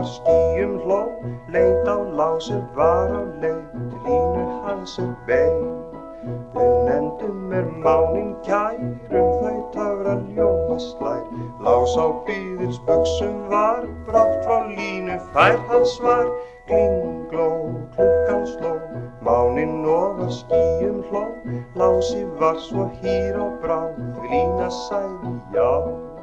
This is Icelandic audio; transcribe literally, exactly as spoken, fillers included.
skýjum hló, leit á Lási var á leið til Línu hans er bein. Unnendum er máninn kær, þau töfra ljóma slær. Lás á bíðilsbuxum var, brátt frá Línu fær hann svar. Klingló, klukkan sló, máninn ofar skýjum hló. Lási var svo hýr og brá, því Lína sagði já.